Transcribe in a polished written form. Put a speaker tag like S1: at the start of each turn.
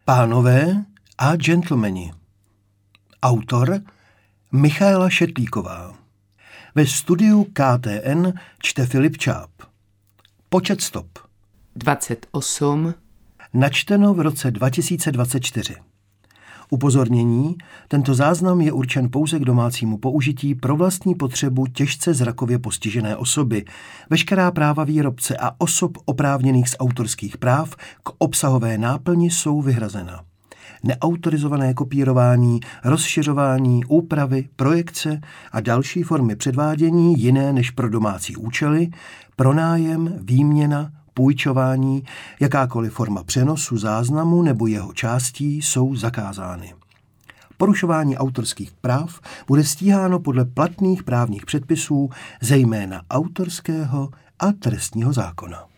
S1: Pánové a gentlemani. Autor Michaela Šetlíková. Ve studiu KTN čte Filip Čáp. Počet stop
S2: 28.
S1: Načteno v roce 2024. Upozornění, tento záznam je určen pouze k domácímu použití pro vlastní potřebu těžce zrakově postižené osoby. Veškerá práva výrobce a osob oprávněných z autorských práv k obsahové náplni jsou vyhrazena. Neautorizované kopírování, rozšiřování, úpravy, projekce a další formy předvádění jiné než pro domácí účely, pronájem, výměna, půjčování, jakákoliv forma přenosu záznamu nebo jeho částí jsou zakázány. Porušování autorských práv bude stíháno podle platných právních předpisů, zejména autorského a trestního zákona.